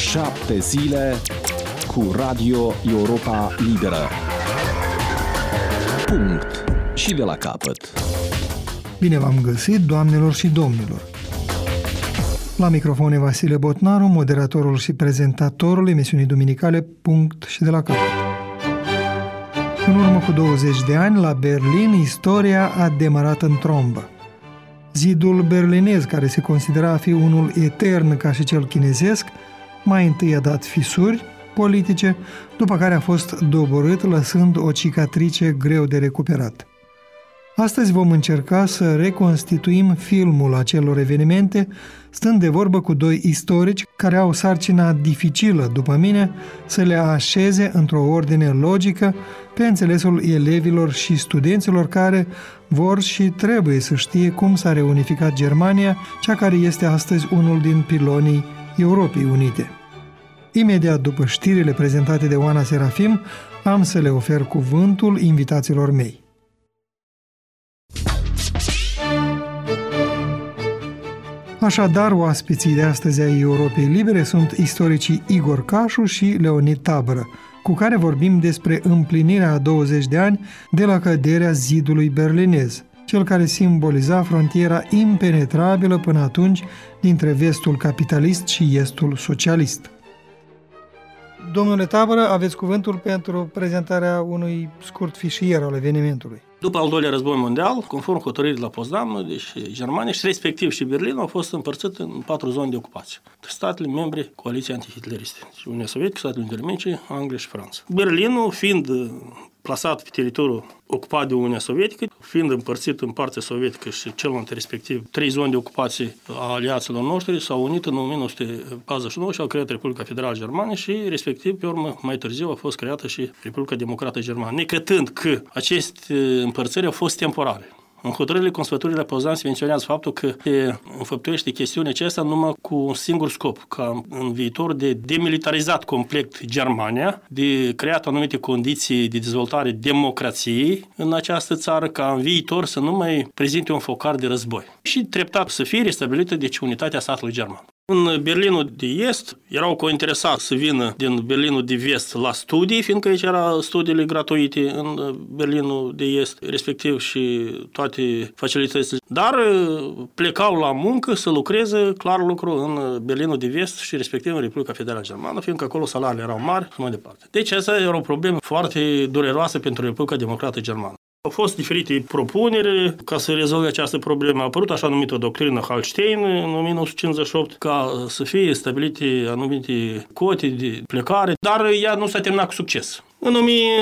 7 zile cu Radio Europa Liberă. Punct. Și de la capăt. Bine v-am găsit, doamnelor și domnilor. La microfon e Vasile Botnaru, moderatorul și prezentatorul emisiunii duminicale Punct și de la capăt. În urmă cu 20 de ani, la Berlin, istoria a demarat în trombă. Zidul berlinez, care se considera a fi unul etern ca și cel chinezesc, mai întâi a dat fisuri politice, după care a fost doborât, lăsând o cicatrice greu de recuperat. Astăzi vom încerca să reconstituim filmul acelor evenimente, stând de vorbă cu doi istorici care au sarcina dificilă, după mine, să le așeze într-o ordine logică pe înțelesul elevilor și studenților care vor și trebuie să știe cum s-a reunificat Germania, cea care este astăzi unul din pilonii Europei Unite. Imediat după știrile prezentate de Oana Serafim, am să le ofer cuvântul invitaților mei. Așadar, oaspeții de astăzi ai Europei Libere sunt istoricii Igor Cașu și Leonid Tabără, cu care vorbim despre împlinirea a 20 de ani de la căderea zidului berlinez, cel care simboliza frontiera impenetrabilă până atunci dintre vestul capitalist și estul socialist. Domnule Tabără, aveți cuvântul pentru prezentarea unui scurt fișier al evenimentului. După al doilea război mondial, conform hotărârii de la Potsdam, deci Germania și respectiv și Berlin au fost împărțite în 4 zone de ocupație. Statele membre coaliției antihitleriste, Uniunea Sovietică, Statele Unite ale Americii, Anglia și Franța. Berlinul fiind plasat pe teritoriul ocupat de Uniunea Sovietică, fiind împărțit în partea sovietică și celălalt respectiv 3 zone de ocupație a aliaților noștri, s-au unit în 1949 și au creat Republica Federală Germană și respectiv, pe urmă, mai târziu a fost creată și Republica Democrată Germană, necătând că aceste împărțări au fost temporare. În hotărârile consfătuirii la Potsdam se menționează faptul că se înfăptuiește chestiunea aceasta numai cu un singur scop, ca în viitor de demilitarizat complet Germania, de creat anumite condiții de dezvoltare democrației în această țară, ca în viitor să nu mai prezinte un focar de război. Și treptat să fie restabilită deci unitatea statului german. În Berlinul de Est erau cointeresați să vină din Berlinul de Vest la studii, fiindcă aici erau studiile gratuite în Berlinul de Est, respectiv și toate facilitățile. Dar plecau la muncă să lucreze, clar lucru, în Berlinul de Vest și respectiv în Republica Federală Germană, fiindcă acolo salariile erau mari și mai departe. Deci asta era o problemă foarte dureroasă pentru Republica Democrată Germană. Au fost diferite propuneri ca să rezolve această problemă. A apărut așa numită doctrină Hallstein în 1958 ca să fie stabilite anumite cote de plecare, dar ea nu s-a terminat cu succes. În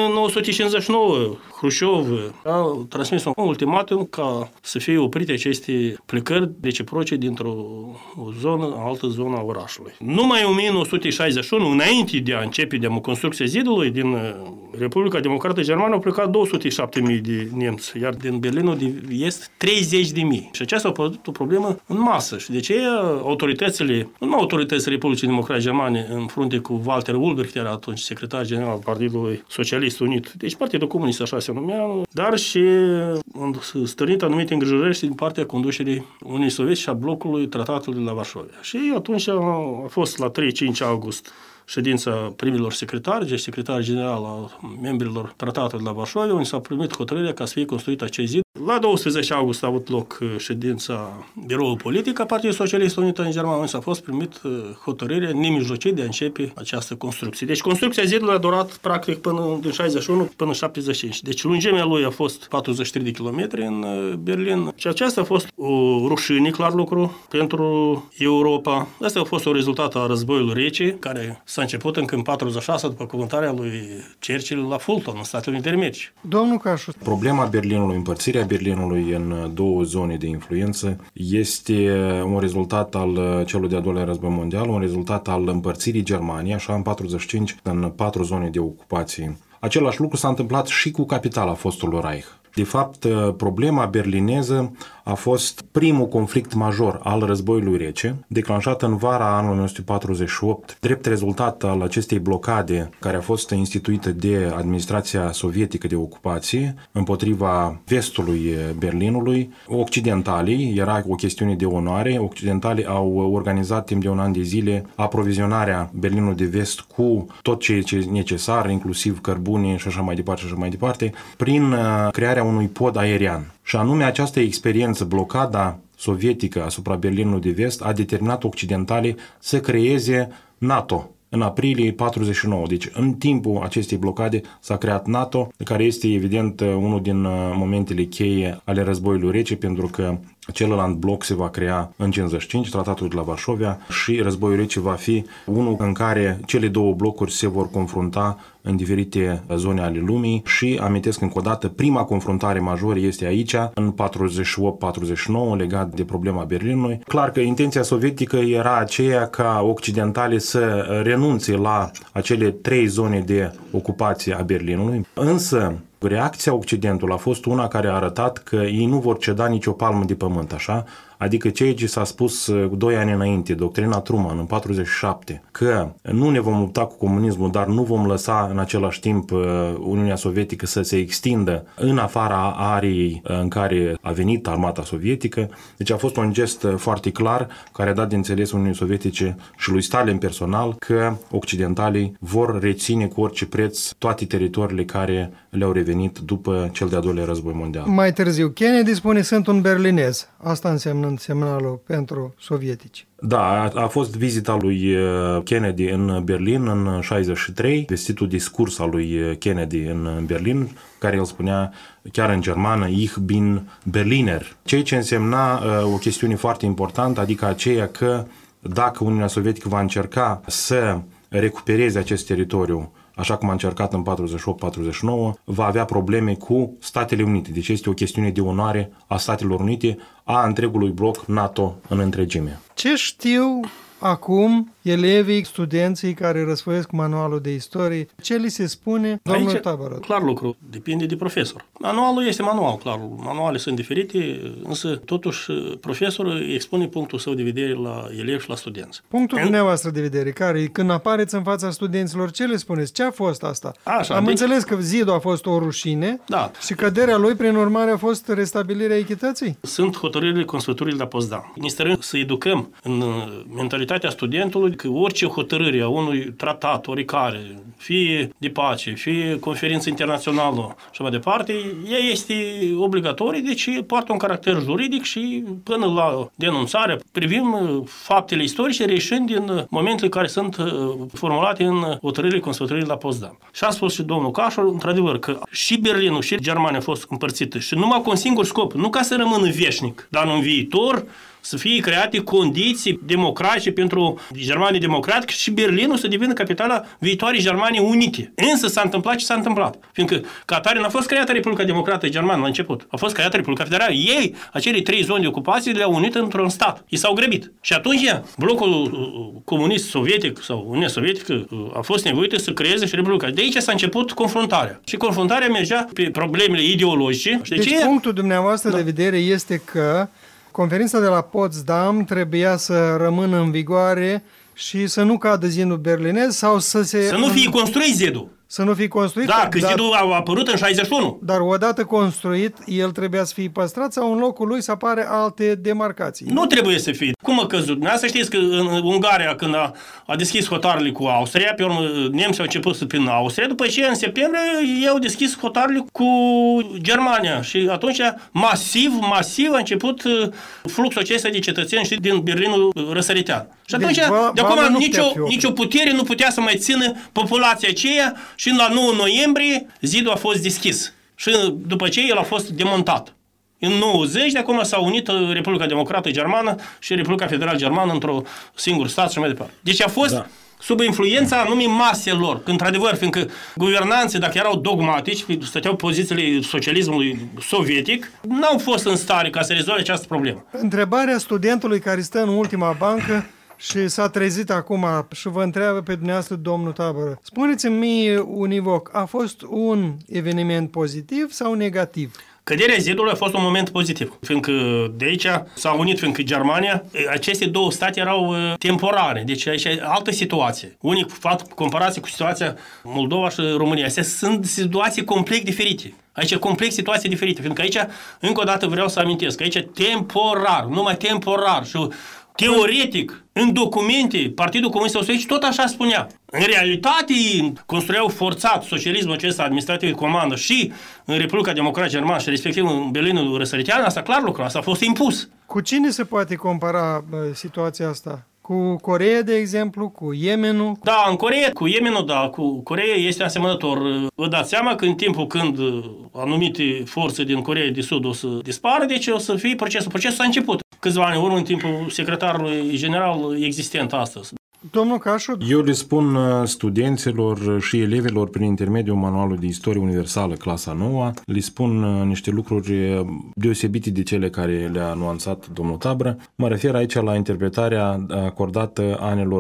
1959, Hrușov a transmis un ultimatum ca să fie oprite aceste plecări reciproce dintr-o zonă în altă zonă a orașului. Numai în 1961, înainte de a începe construcția zidului, din Republica Democrată Germană au plecat 207.000 de nemți, iar din Berlinul de Est 30.000. Și aceasta a fost o problemă în masă. Și de ce autoritățile, numai autoritățile Republicii Democrate Germane, în frunte cu Walter Ulbricht, era atunci secretar general al Partidului Socialist Unit, deci Partidul Comunist așa se numea, dar și stârnit anumite îngrijorări din partea conducerii Uniunii Sovietice și a blocului Tratatului de la Varșovia. Și atunci a fost la 3-5 august ședința primilor secretari, deci secretar general al membrilor Tratatului de la Varșovia, unde s-a primit hotărârea ca să fie construit acest zid. La 12 august a avut loc ședința biroului politic a Partidului Socialist Unit în Germania, unde s-a fost primit hotărârea nemijlocit de a începe această construcție. Deci construcția zidului a durat practic până din 61 până 75. Deci lungimea lui a fost 43 de kilometri în Berlin. Și aceasta a fost o rușine, clar lucru, pentru Europa. Asta a fost un rezultat al războiului rece, care s-a început încă în 46 după cuvântarea lui Churchill la Fulton, în Statele Unite ale Americii. Domnul Cașu. Problema Berlinului, împărțirea Berlinului în 2 zone de influență este un rezultat al celui de-al doilea război mondial, un rezultat al împărțirii Germaniei, așa în 45, în 4 zone de ocupație. Același lucru s-a întâmplat și cu capitala fostului Reich. De fapt, problema berlineză a fost primul conflict major al războiului rece, declanșat în vara anului 1948, drept rezultat al acestei blocade care a fost instituită de administrația sovietică de ocupație împotriva vestului Berlinului. Occidentalii, era o chestiune de onoare, occidentalii au organizat timp de un an de zile aprovizionarea Berlinului de vest cu tot ce e necesar, inclusiv cărbune și așa mai departe, prin crearea unui pod aerian. Și anume această experiență, blocada sovietică asupra Berlinului de vest, a determinat occidentalii să creeze NATO în aprilie 1949. Deci în timpul acestei blocade s-a creat NATO, care este evident unul din momentele cheie ale războiului rece, pentru că celălalt bloc se va crea în 1955, tratatul de la Varșovia, și războiul rece va fi unul în care cele două blocuri se vor confrunta în diferite zone ale lumii și, amintesc încă o dată, prima confruntare majoră este aici, în 48-49, legat de problema Berlinului. Clar că intenția sovietică era aceea ca occidentalii să renunțe la acele 3 zone de ocupație a Berlinului, însă reacția Occidentului a fost una care a arătat că ei nu vor ceda nicio palmă de pământ, așa? Adică ceea ce s-a spus 2 ani înainte, doctrina Truman, în 47, că nu ne vom lupta cu comunismul, dar nu vom lăsa în același timp Uniunea Sovietică să se extindă în afara ariei în care a venit armata sovietică. Deci a fost un gest foarte clar care a dat de înțeles Uniunii Sovietice și lui Stalin personal că occidentalii vor reține cu orice preț toate teritoriile care le-au revenit după cel de-al doilea război mondial. Mai târziu, Kennedy spune: sunt un berlinez. Asta însemnând semnalul pentru sovietici. Da, a fost vizita lui Kennedy în Berlin în 63, vestitul discurs al lui Kennedy în Berlin, care el spunea chiar în germană, Ich bin Berliner, ceea ce însemna o chestiune foarte importantă, adică aceea că dacă Uniunea Sovietică va încerca să recupereze acest teritoriu, așa cum a încercat în 48-49, va avea probleme cu Statele Unite. Deci este o chestiune de onoare a Statelor Unite, a întregului bloc NATO în întregime. Ce știu acum elevii, studenții care răsfoiesc manualul de istorie, ce li se spune, domnul Tabară? Clar lucru, depinde de profesor. Manualul este manual, clar. Manuale sunt diferite, însă totuși profesorul expune punctul său de vedere la elevi și la studenți. Punctul dumneavoastră de vedere, care când apăreți în fața studenților, ce le spuneți? Ce a fost asta? Așa, înțeles că zidul a fost o rușine, da, și căderea lui, prin urmare, a fost restabilirea echității? Sunt hotărârile Consfătuirii de la Potsdam. Ne stărăm să educăm în mentalitatea studentului că orice hotărâre a unui tratat oricare, fie de pace, fie conferință internațională și mai departe, ea este obligatorie, deci poartă un caracter juridic și până la denunțare privim faptele istorice reieșind din momentele care sunt formulate în hotărârile Consfătuirii de la Potsdam. Și a spus și domnul Cașor, într-adevăr, că și Berlinul și Germania a fost împărțită și numai cu un singur scop, nu ca să rămână veșnic, dar în viitor să fie create condiții democratice pentru Germania democratică și Berlinul să devină capitala viitoarei Germanii Unite. Însă s-a întâmplat ce s-a întâmplat. Fiindcă ca atare n-a fost creată Republica Democrată Germană la început. A fost creată Republica Federală. Ei, acele 3 zone de ocupație, le-au unit într-un stat. Ei s-au grăbit. Și atunci blocul comunist sovietic sau Uniunea Sovietică a fost nevoită să creeze și Republica. De aici s-a început confruntarea. Și confruntarea mergea pe problemele ideologice. Deci punctul dumneavoastră de vedere este că conferința de la Potsdam trebuia să rămână în vigoare și să nu cadă zidul berlinez sau să nu fie construit zidul. Să nu fie construit? Da, că zidul a apărut în 61. Dar odată construit, el trebuia să fie păstrat sau în locul lui să apare alte demarcații? Nu trebuie să fie. Cum a căzut? Să știți că în Ungaria, când a deschis hotarele cu Austria, pe urmă nemții au început să prin Austria, după ce în septembrie ei au deschis hotarele cu Germania și atunci masiv a început fluxul acesta de cetățeni și din Berlinul răsăritean. Și atunci, de acum nicio putere nu putea să mai țină populația aceea și la 9 noiembrie zidul a fost deschis. Și după ce el a fost demontat. În 90, de acum s-a unit Republica Democrată Germană și Republica Federală Germană într-un singur stat și mai departe. Deci a fost sub influența anumii maselor, că într-adevăr, fiindcă guvernanții, dacă erau dogmatici, stăteau pozițiile socialismului sovietic, n-au fost în stare ca să rezolve această problemă. Întrebarea studentului care stă în ultima bancă și s-a trezit acum și vă întreabă pe dumneavoastră, domnul Tabară. Spuneți-mi mie univoc, a fost un eveniment pozitiv sau negativ? Căderea zidului a fost un moment pozitiv, fiindcă de aici s-a unit, fiindcă Germania, aceste două state erau temporare, deci aici e altă situație. Unii fac comparație cu situația Moldova și România. Astea sunt situații complet diferite. Aici e complet situații diferite, fiindcă aici, încă o dată vreau să amintesc, aici temporar, numai temporar și teoretic, în documente, Partidul Comunist Sovietic tot așa spunea. În realitate, construiau forțat socialismul acesta administrativ de comandă și în Republica Democrată Germană și respectiv în Berlinul răsăritean, asta clar lucru, asta a fost impus. Cu cine se poate compara situația asta? Cu Coreea, de exemplu, cu Yemenul? Da, în Coreea, cu Yemenul, da, cu Coreea este asemănător. Vă dați seama că în timpul când anumite forțe din Coreea de Sud o să dispară, deci o să fie procesul. Procesul s-a început câțiva ani în urmă, în timpul secretarului general existent astăzi. Domnul Cașu? Eu le spun studenților și elevilor prin intermediul manualului de istorie universală, clasa 9, le spun niște lucruri deosebite de cele care le-a nuanțat domnul Tabră. Mă refer aici la interpretarea acordată anilor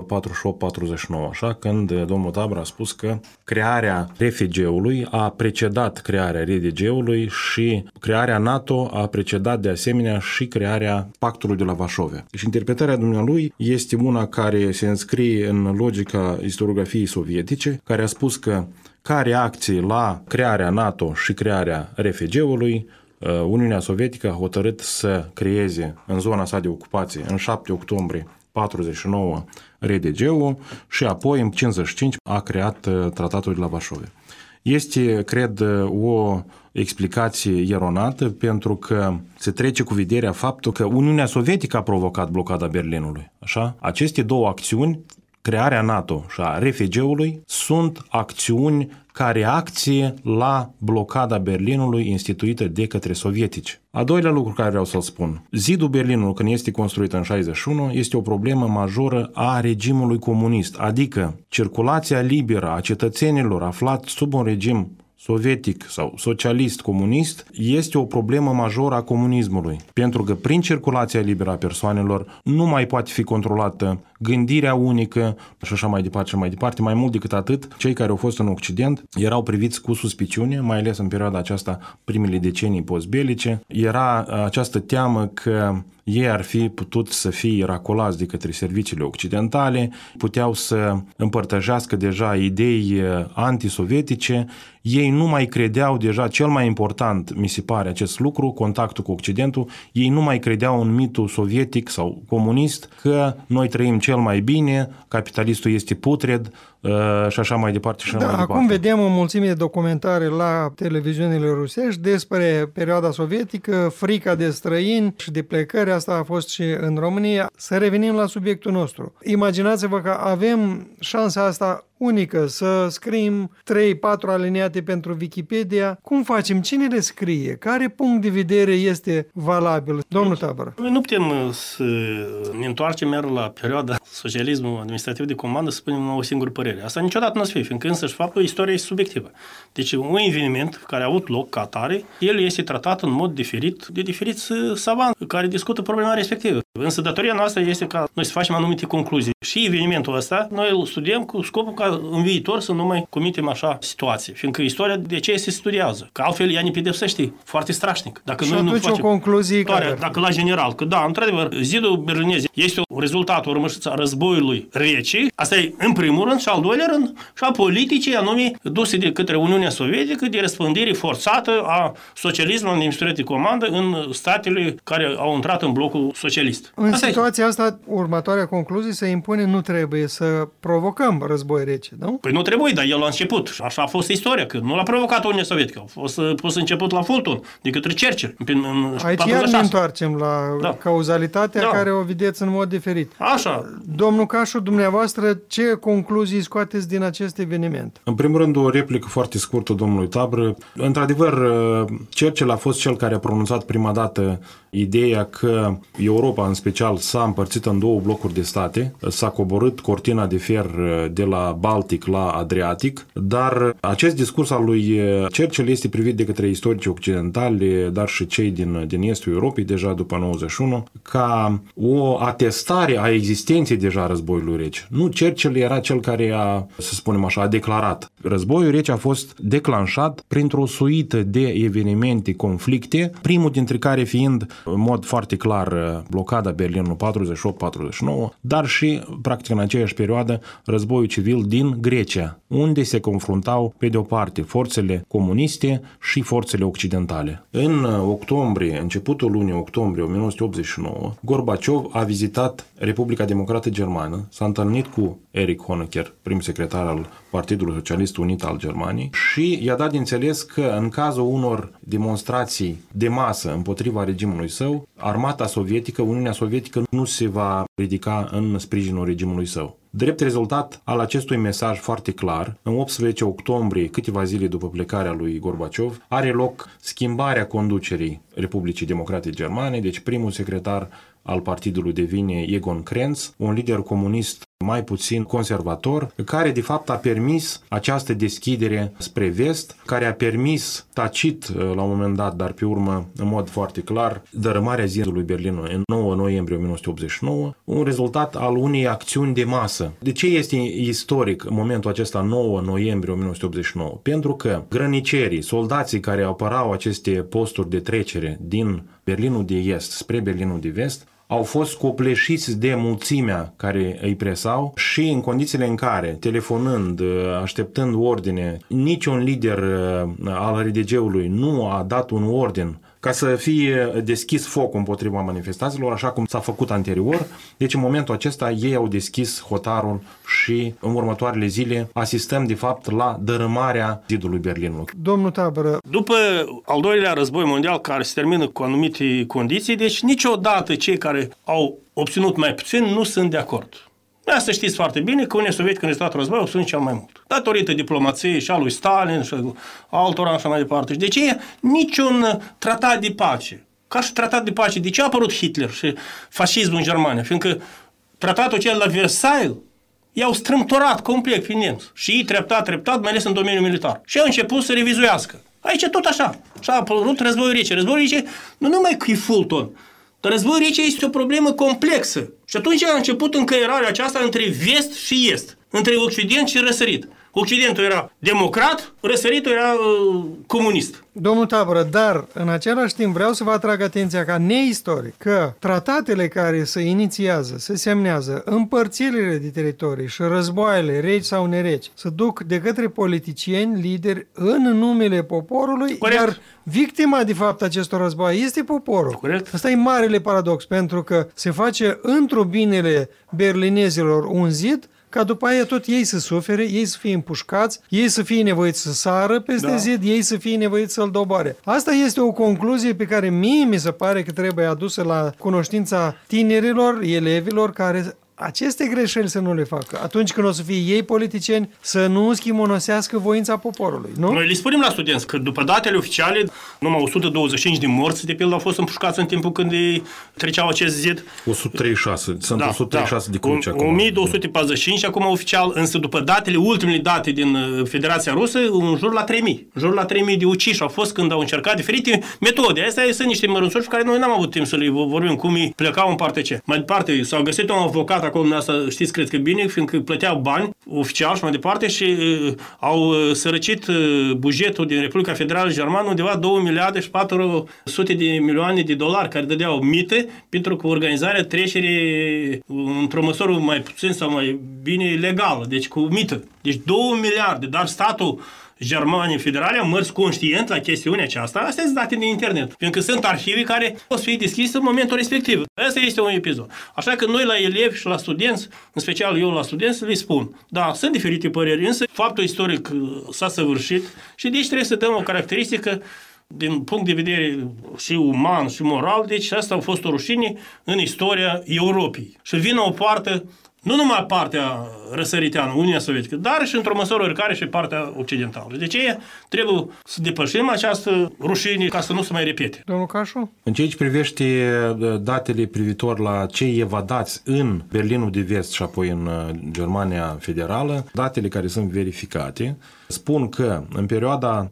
48-49, așa, când domnul Tabră a spus că crearea RFG-ului a precedat crearea RDG-ului și crearea NATO a precedat de asemenea și crearea Pactului de la Vașovia. Deci interpretarea dumnealui este una care se înscrie în logica istoriografiei sovietice, care a spus că ca reacție la crearea NATO și crearea RFG-ului, Uniunea Sovietică a hotărât să creeze în zona sa de ocupație în 7 octombrie 49 RDG-ul și apoi în 55 a creat Tratatul de la Vașovia. Este, cred, o explicație eronată pentru că se trece cu vederea faptul că Uniunea Sovietică a provocat blocada Berlinului. Așa? Aceste două acțiuni, crearea NATO și a RFG-ului, sunt acțiuni ca reacție la blocada Berlinului instituită de către sovietici. A doilea lucru care vreau să-l spun. Zidul Berlinului, când este construit în 61, este o problemă majoră a regimului comunist, adică circulația liberă a cetățenilor aflați sub un regim sovietic sau socialist comunist este o problemă majoră a comunismului, pentru că prin circulația liberă a persoanelor nu mai poate fi controlată gândirea unică și așa mai departe și mai departe. Mai mult decât atât, cei care au fost în Occident erau priviți cu suspiciune, mai ales în perioada aceasta, primele decenii postbelice. Era această teamă că ei ar fi putut să fie racolați de către serviciile occidentale, puteau să împărtășească deja idei antisovietice, ei nu mai credeau deja, cel mai important mi se pare acest lucru, contactul cu Occidentul, ei nu mai credeau în mitul sovietic sau comunist că noi trăim cel mai bine, capitalistul este putred și așa mai departe și așa mai departe. Acum vedem o mulțime de documentare la televiziunile rusești despre perioada sovietică, frica de străini și de plecări, asta a fost și în România. Să revenim la subiectul nostru. Imaginați-vă că avem șansa asta unică să scriem 3-4 aliniate pentru Wikipedia. Cum facem? Cine le scrie? Care punct de vedere este valabil? Domnul Tabără. Noi nu putem să ne întoarcem mereu la perioada socialismului administrativ de comandă să spunem o singură părere. Asta niciodată nu o să fie, fiindcă însăși faptul istoria este subiectivă. Deci un eveniment care a avut loc ca atare, el este tratat în mod diferit de diferiți savanți care discută problema respectivă. Însă datoria noastră este ca noi să facem anumite concluzii. Și evenimentul ăsta noi îl studiem cu scopul ca în viitor să nu mai comitem așa situații. Fiindcă istoria de ce se studiază? Că altfel ea ne pedepsește foarte strașnic. Dacă și noi atunci nu facem o concluzie care? Dacă la general, că da, într-adevăr, zidul berlinez este un rezultat, o rămășiță a războiului rece. Asta e în primul rând și al doilea rând și a politicii anume duse de către Uniunea Sovietică de răspândire forțată a socialismului administrativ de comandă în statele care au intrat în blocul socialist. În situația asta, următoarea concluzie se impune, nu trebuie să provocăm război rece, nu? Păi nu trebuie, dar el a început. Așa a fost istoria, că nu l-a provocat Uniunea Sovietică. A fost început la Fulton, de către Churchill. Aici iar ne întoarcem la cauzalitatea care o vedeți în mod diferit. Așa. Domnul Cașu, dumneavoastră, ce concluzii scoateți din acest eveniment? În primul rând, o replică foarte scurtă domnului Tabră. Într-adevăr, Churchill a fost cel care a pronunțat prima dată ideea că Europa în special s-a împărțit în două blocuri de state, s-a coborât cortina de fier de la Baltic la Adriatic, dar acest discurs al lui Churchill este privit de către istorici occidentali, dar și cei din estul Europei, deja după 91, ca o atestare a existenței deja războiului rece. Nu, Churchill era cel care să spunem așa, a declarat. Războiul rece a fost declanșat printr-o suită de evenimente, conflicte, primul dintre care fiind în mod foarte clar blocada Berlinului 48-49, dar și, practic în aceeași perioadă, războiul civil din Grecia, unde se confruntau, pe de o parte, forțele comuniste și forțele occidentale. În octombrie, începutul lunii octombrie 1989, Gorbaciov a vizitat Republica Democrată Germană, s-a întâlnit cu Erich Honecker, prim secretar al Partidului Socialist Unit al Germaniei, și i-a dat de înțeles că în cazul unor demonstrații de masă împotriva regimului său, armata sovietică, Uniunea Sovietică nu se va ridica în sprijinul regimului său. Drept rezultat al acestui mesaj foarte clar, în 18 octombrie, câteva zile după plecarea lui Gorbaciov, are loc schimbarea conducerii Republicii Democrate Germane, deci primul secretar al partidului devine Egon Krenz, un lider comunist mai puțin conservator, care de fapt a permis această deschidere spre vest, care a permis tacit la un moment dat, dar pe urmă în mod foarte clar, dărâmarea zidului Berlinului în 9 noiembrie 1989, un rezultat al unei acțiuni de masă. De ce este istoric în momentul acesta 9 noiembrie 1989? Pentru că grănicerii, soldații care apărau aceste posturi de trecere din Berlinul de Est spre Berlinul de Vest, au fost copleșiți de mulțimea care îi presau și în condițiile în care, telefonând, așteptând ordine, niciun lider al RDG-ului nu a dat un ordin ca să fie deschis foc împotriva manifestațiilor, așa cum s-a făcut anterior. Deci în momentul acesta ei au deschis hotarul și în următoarele zile asistăm de fapt la dărâmarea zidului Berlinului. Domnul Tabără, după al doilea război mondial, care se termină cu anumite condiții, deci niciodată cei care au obținut mai puțin nu sunt de acord. Asta știți foarte bine că Uniunea Sovietică în rezultatul războiului sunt cel mai mult. Datorită diplomației și a lui Stalin și altora așa mai departe. Și de ce niciun tratat de pace, ca și tratat de pace, de ce a apărut Hitler și fascismul în Germania? Fiindcă tratatul acela la Versailles i-au strâmtorat complet pe nemți. Și ei treptat, mai ales în domeniul militar. Și au început să revizuiască. Aici tot așa. Și a apărut războiul rece. Războiul rece nu numai că e Fulton, dar războiul rece este o problemă complexă. Și atunci a început încăierarea aceasta între vest și est, între Occident și răsărit. Occidentul era democrat, răsăritul era comunist. Domnul Tabără, dar în același timp vreau să vă atrag atenția ca neistoric că tratatele care se inițiază, se semnează, împărțirile de teritorii și războaiele, reci sau nereci, se duc de către politicieni, lideri în numele poporului, corect, iar victima de fapt acestor războaie este poporul. Corect. Asta e marele paradox, pentru că se face într-o binele berlinezilor un zid, ca după aia tot ei să sufere, ei să fie împușcați, ei să fie nevoiți să sară peste zid, ei să fie nevoiți să-l doboare. Asta este o concluzie pe care mie mi se pare că trebuie adusă la cunoștința tinerilor, elevilor care aceste greșeli să nu le facă. Atunci când o să fie ei politicieni, să nu schimonosească voința poporului, nu? Noi le spunem la studenți că după datele oficiale, numai 125 de morți, de pildă, au fost împușcați în timpul când ei treceau acest zid. 136, sunt 136 de cruci acum. 1245 acum oficial, însă după ultimele date din Federația Rusă, în jur la 3000. În jur la 3000 de uciși au fost când au încercat diferite metode. Astea sunt niște mărunțuri pe care noi n-am avut timp să le vorbim cum îi plecau în parte ce. Mai departe, s-au găsit un avocat acolo, asta știți, cred că bine, fiindcă plăteau bani oficial și mai departe și au sărăcit bugetul din Republica Federală Germană undeva 2 miliarde și 400 de milioane de dolari care dădeau mite pentru că organizarea trecerii într-o măsură mai puțin sau mai bine legală, deci cu mită. Deci 2 miliarde, dar statul Germania Federale a mers conștient la chestiunea aceasta. Astea sunt date din internet, fiindcă sunt arhive care o să fie deschise în momentul respectiv. Asta este un episod. Așa că noi la elevi și la studenți, în special eu la studenți, le spun, da, sunt diferite păreri, însă faptul istoric s-a săvârșit și deci trebuie să dăm o caracteristică din punct de vedere și uman și moral, deci asta a fost o rușine în istoria Europei. Și vine o parte, nu numai partea răsăriteană, Uniunea Sovietică, dar și într-o măsură oricare și partea occidentală. De ce trebuie să depășim această rușine ca să nu se mai repete? Domnul Cașu? În ceea ce privește datele privitor la cei evadați în Berlinul de Vest și apoi în Germania Federală, datele care sunt verificate spun că în perioada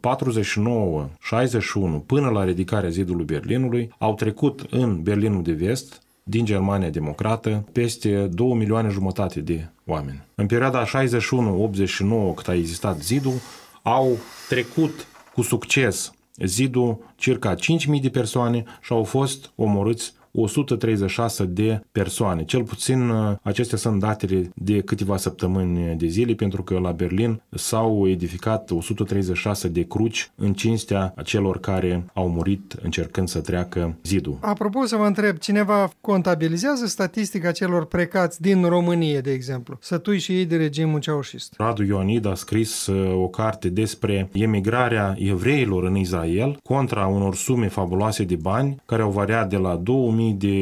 49-61 până la ridicarea zidului Berlinului au trecut în Berlinul de Vest din Germania Democrată peste 2,5 milioane de oameni. În perioada 61-89, cât a existat zidul, au trecut cu succes zidul circa 5.000 de persoane și au fost omorâți 136 de persoane. Cel puțin acestea sunt datele de câteva săptămâni de zile, pentru că la Berlin s-au edificat 136 de cruci în cinstea celor care au murit încercând să treacă zidul. Apropo, să vă întreb, cineva contabilizează statistica celor plecați din România, de exemplu, sătui și ei de regimul ceaușist? Radu Ioanid a scris o carte despre emigrarea evreilor în Israel contra unor sume fabuloase de bani care au variat de la $2.000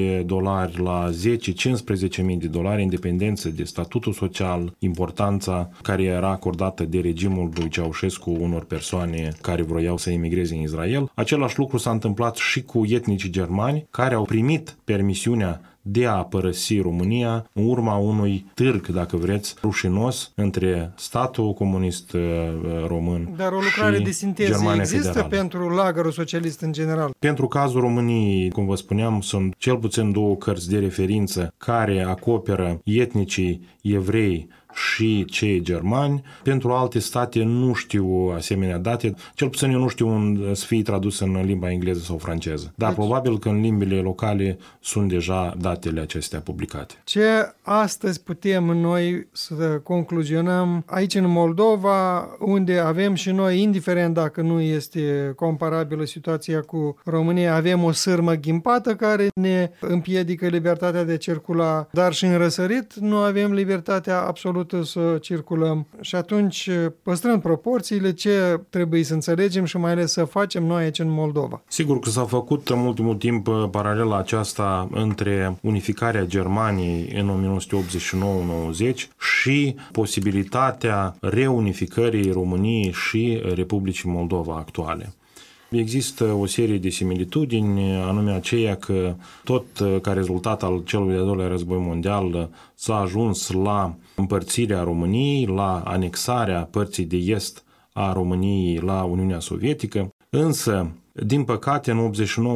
la $10-15.000 în dependență de statutul social, importanța care era acordată de regimul lui Ceaușescu unor persoane care vroiau să emigreze în Israel. Același lucru s-a întâmplat și cu etnicii germani care au primit permisiunea de a părăsi România în urma unui târg, dacă vreți, rușinos între statul comunist român. Dar o lucrare de sinteză Germania există Federală. Pentru lagărul socialist în general? Pentru cazul României, cum vă spuneam, sunt cel puțin 2 cărți de referință care acoperă etnicii evrei și cei germani. Pentru alte state nu știu asemenea date, cel puțin eu nu știu să fie tradus în limba engleză sau franceză. Dar probabil că în limbile locale sunt deja datele acestea publicate. Ce astăzi putem noi să concluzionăm aici în Moldova, unde avem și noi, indiferent dacă nu este comparabilă situația cu România, avem o sârmă ghimpată care ne împiedică libertatea de circula, dar și în răsărit nu avem libertatea absolută să circulăm. Și atunci, păstrând proporțiile, ce trebuie să înțelegem și mai ales să facem noi aici în Moldova? Sigur că s-a făcut mult timp paralela aceasta între unificarea Germaniei în 1989-90 și posibilitatea reunificării României și Republicii Moldova actuale. Există o serie de similitudini, anume aceea că tot ca rezultat al celui de-al doilea război mondial s-a ajuns la împărțirea României, la anexarea părții de est a României la Uniunea Sovietică, însă, din păcate, în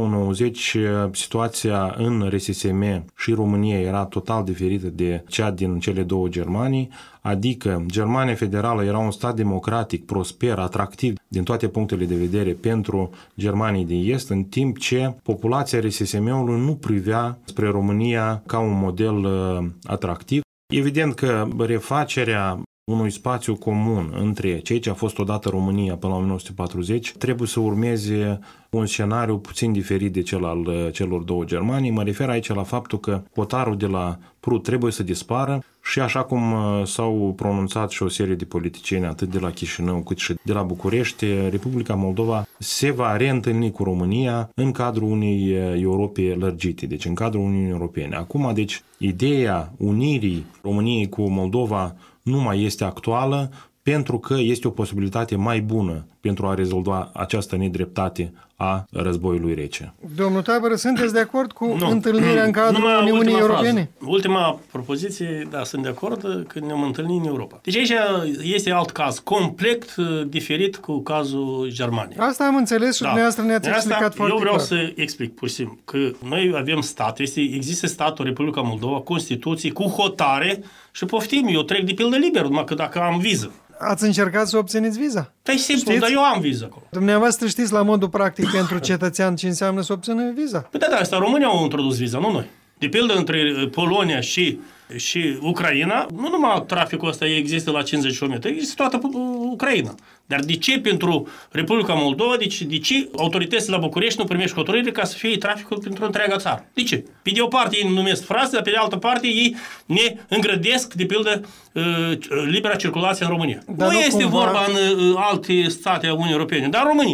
89-90 situația în RSSM și România era total diferită de cea din cele două Germanii, adică Germania Federală era un stat democratic, prosper, atractiv din toate punctele de vedere pentru Germanii de Est, în timp ce populația RSSM-ului nu privea spre România ca un model atractiv. Evident că refacerea unui spațiu comun între ceea ce a fost odată România până la 1940 trebuie să urmeze un scenariu puțin diferit de cel al celor două Germanii. Mă refer aici la faptul că hotarul de la Prut trebuie să dispară și așa cum s-au pronunțat și o serie de politicieni atât de la Chișinău cât și de la București, Republica Moldova se va reîntâlni cu România în cadrul unei Europe lărgite, deci în cadrul Uniunii Europene. Acum, deci, ideea unirii României cu Moldova nu mai este actuală pentru că este o posibilitate mai bună pentru a rezolva această nedreptate a războiului rece. Domnul Tabără, sunteți de acord cu întâlnirea în cadrul Uniunii Europene? Ultima propoziție, da, sunt de acord că ne-am întâlnit în Europa. Deci aici este alt caz, complet diferit cu cazul Germaniei. Asta am înțeles și dumneavoastră ne-ați explicat foarte clar. Eu vreau să explic, pur și simplu, că noi avem stat, există statul Republica Moldova, Constituție, cu hotare și poftim, eu trec de pildă liber, numai că dacă am viză. Ați încercat să obțineți viza? Da, e simplu, dar eu am viză acolo. Dumneavoastră știți la modul practic pentru cetățean ce înseamnă să obțină viza? Păi da, asta România au introdus viza, nu noi. De pildă, între Polonia și Ucraina, nu numai traficul ăsta există la 50 km, există toată Ucraina. Dar de ce pentru Republica Moldova, de ce autoritățile la București nu primești hotărâre ca să fie traficul pentru întreaga țară? De ce? Pe de o parte ei numesc fraze, dar pe de altă parte ei ne îngrădesc, de pildă, libera circulație în România. Dar nu este vorba în alte state ale Uniunii Europene, dar în România.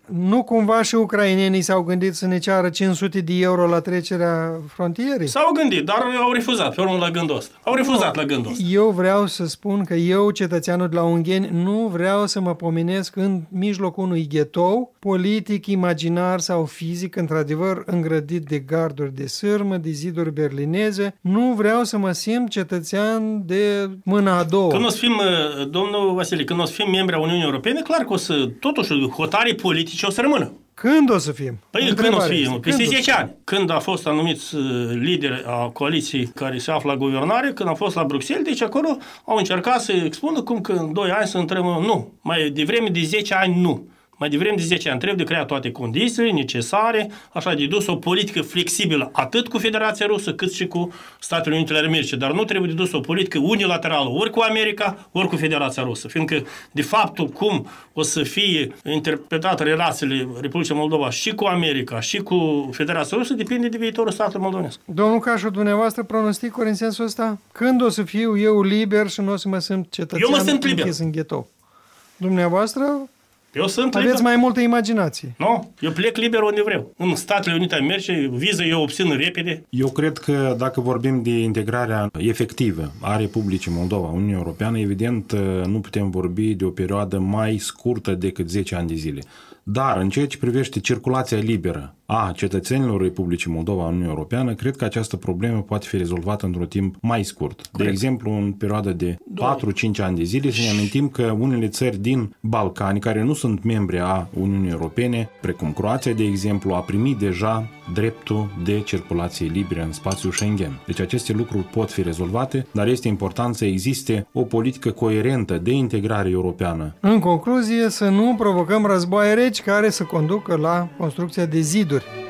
Nu cumva și ucrainenii s-au gândit să ne ceară 500 de euro la trecerea frontierei? S-au gândit, dar au refuzat pe urmă la gândul ăsta. Au refuzat la gândul ăsta. Eu vreau să spun că eu, cetățeanul de la Ungheni, nu vreau să mă pomenesc în mijlocul unui ghetou politic, imaginar sau fizic, într-adevăr îngrădit de garduri de sârmă, de ziduri berlineze. Nu vreau să mă simt cetățean de mâna a doua. Când o să fim, domnul Vasile, când o să fim membri a Uniunii Europene, clar că o să, totuși, hotarii politici o să rămână. Când o să fim? Păi când o să fim? Peste 10 ani. Când a fost anumiți lideri a coaliției care se află la guvernare, când a fost la Bruxelles, deci acolo au încercat să expună cum că în 2 ani să intrăm. Nu. Mai devreme de 10 ani nu. Mai devreme de 10 ani trebuie de creat toate condițiile necesare, așa de dus o politică flexibilă atât cu Federația Rusă cât și cu Statele Unite ale Americii, dar nu trebuie de dus o politică unilaterală ori cu America, ori cu Federația Rusă, fiindcă de faptul cum o să fie interpretată relațiile Republicii Moldova și cu America și cu Federația Rusă depinde de viitorul statului moldovesc. Domnul Cașu, dumneavoastră pronosticuri în sensul ăsta? Când o să fiu eu liber și nu o să mă simt cetățean? Eu mă simt liber. În ghetou? Dumneavoastră? Eu sunt Aveți liber. mai multă imaginație. Nu, eu plec liber unde vreau. În Statele Unite ale Americii, viză eu obțin repede. Eu cred că dacă vorbim de integrarea efectivă a Republicii Moldova, Uniunea Europeană, evident nu putem vorbi de o perioadă mai scurtă decât 10 ani de zile. Dar în ceea ce privește circulația liberă a cetățenilor Republicii Moldova în Uniunea Europeană, cred că această problemă poate fi rezolvată într-un timp mai scurt. Corect. De exemplu, în perioada de 4-5 ani de zile, să ne amintim că unele țări din Balcani, care nu sunt membre a Uniunii Europene, precum Croația, de exemplu, a primit deja dreptul de circulație liberă în spațiul Schengen. Deci aceste lucruri pot fi rezolvate, dar este important să existe o politică coerentă de integrare europeană. În concluzie, să nu provocăm războaie reci care să conducă la construcția de ziduri.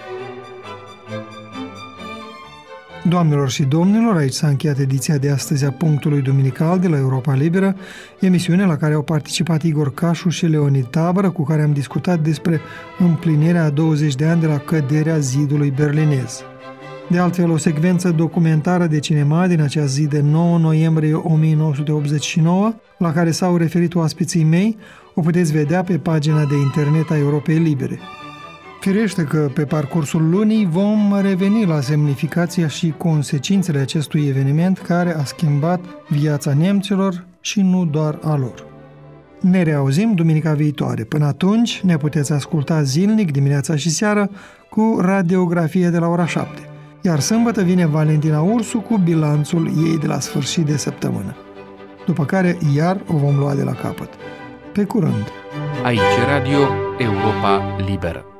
Doamnelor și domnilor, aici s-a încheiat ediția de astăzi a Punctului Duminical de la Europa Liberă, emisiune la care au participat Igor Cașu și Leonid Tabără, cu care am discutat despre împlinirea a 20 de ani de la căderea zidului berlinez. De altfel, o secvență documentară de cinema din acea zi de 9 noiembrie 1989, la care s-au referit oaspeții mei, o puteți vedea pe pagina de internet a Europei Libere. Firește că pe parcursul lunii vom reveni la semnificația și consecințele acestui eveniment care a schimbat viața nemților și nu doar a lor. Ne reauzim duminica viitoare. Până atunci ne puteți asculta zilnic, dimineața și seara, cu radiografie de la ora 7. Iar sâmbătă vine Valentina Ursu cu bilanțul ei de la sfârșit de săptămână. După care iar o vom lua de la capăt. Pe curând! Aici Radio Europa Liberă.